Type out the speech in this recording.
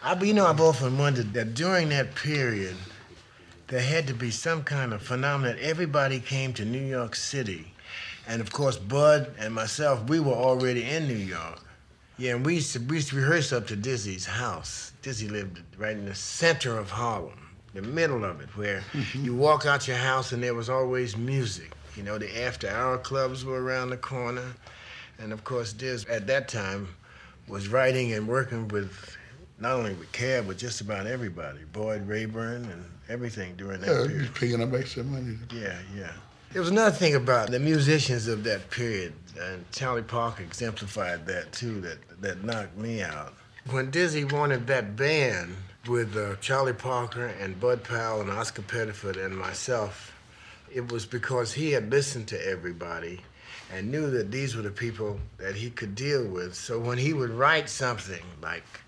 I've often wondered that during that period, there had to be some kind of phenomenon. Everybody came to New York City. And of course, Bud and myself, we were already in New York. Yeah, and we used to rehearse up to Dizzy's house. Dizzy lived right in the center of Harlem, the middle of it, where you walk out your house and there was always music. You know, the after-hour clubs were around the corner. And of course, Diz, at that time, was writing and working with, not only with Cab, but just about everybody. Boyd Rayburn and everything during that period. Yeah, picking up extra money. Yeah. There was another thing about the musicians of that period, and Charlie Parker exemplified that too, that knocked me out. When Dizzy wanted that band with Charlie Parker and Bud Powell and Oscar Pettiford and myself, it was because he had listened to everybody and knew that these were the people that he could deal with. So when he would write something like